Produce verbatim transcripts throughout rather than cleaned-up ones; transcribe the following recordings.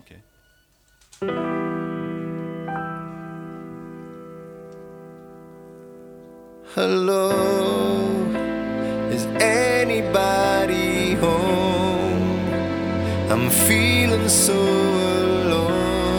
Okay. Hello, is anybody home? I'm feeling so alone.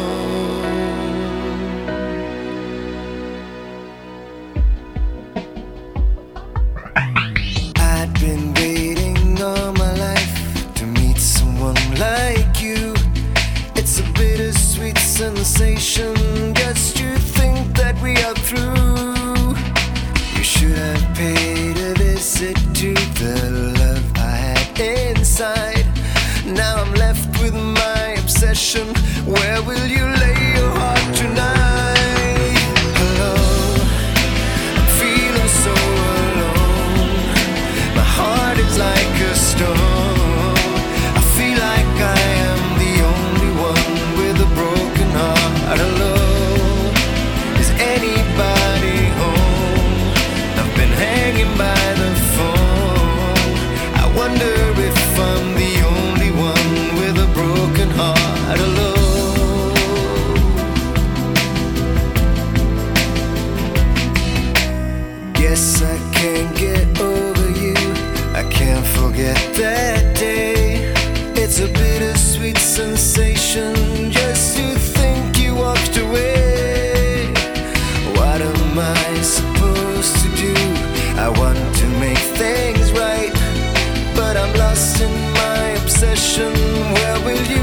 I'd been waiting all my life to meet someone like you. It's a bittersweet sensation just to think that we are through. You should have paid a visit to the love I had inside. Now I'm left with my obsession. Where will you lay your heart tonight? Hello, I'm feeling so alone. My heart is like a stone. I feel like I am the only one with a broken heart. Hello, is anybody home? I've been hanging by the phone. I wonder if I'm the only one with a broken heart. Hello. Guess I can't get over you. I can't forget that day. It's a bittersweet sensation just to think you walked away. What am I supposed to do? I want to make things right, but I'm lost in my obsession. Where will you